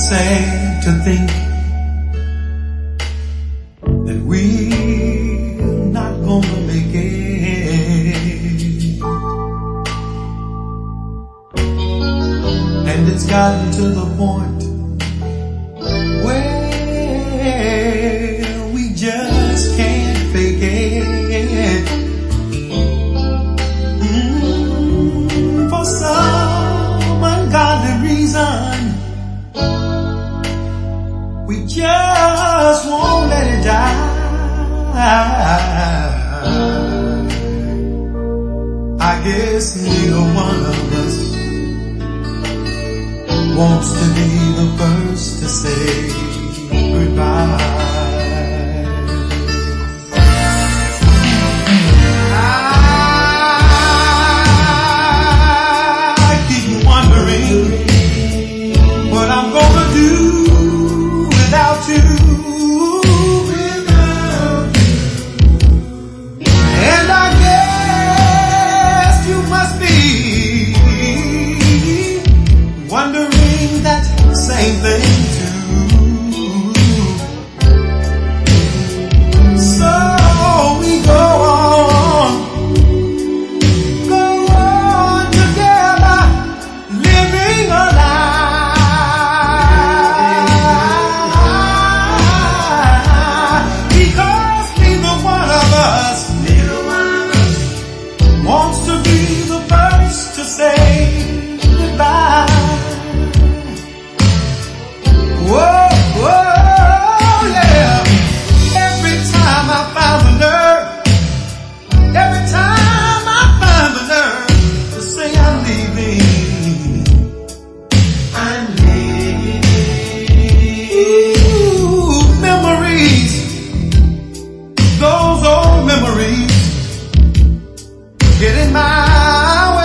sad to think that we're not gonna make it. And it's gotten to the point where we just can't fake it. For some ungodly reason, we just won't let it die. I guess neither one of us wants to be the first to say goodbye. I keep wondering what I'm gonna do without you. And I guess you must be wondering that same thing too. So we go on together, living a lie, because neither one of us wants to be the first to say goodbye. Whoa, whoa, yeah. Every time I find the nerve, every time I find the nerve to say I'm leaving, I'm leaving. Ooh, memories, those old memories get in my way.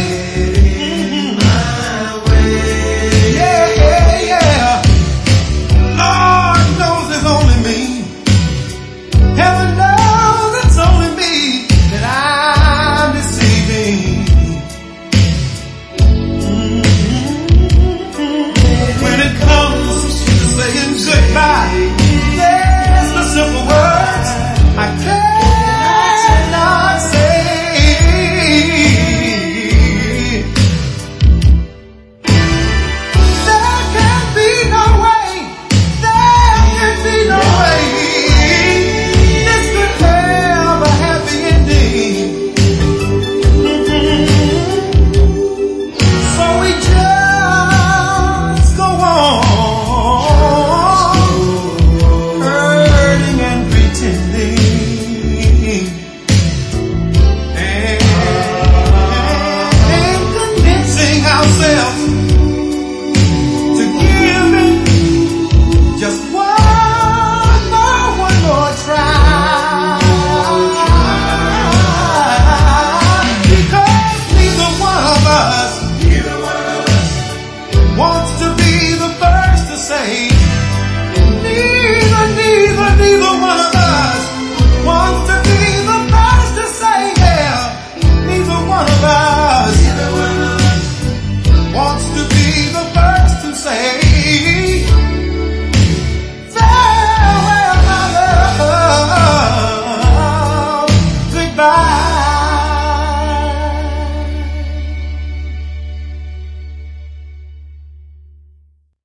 Yeah, yeah, yeah. Lord knows it's only me. Heaven knows it's only me that I'm deceiving. When it comes to saying goodbye, there's the simple words I cannot say. There can be no way, there can be no way this could have a happy ending. So we just go on hurting and pretending and convincing ourselves